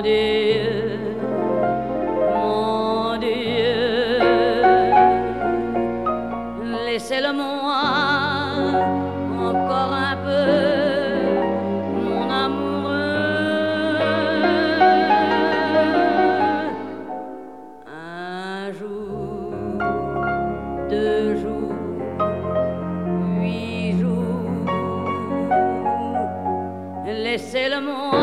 Dieu, mon Dieu, laissez-le-moi encore un peu, mon amoureux. Un jour, 2 jours, 8 jours, laissez-le-moi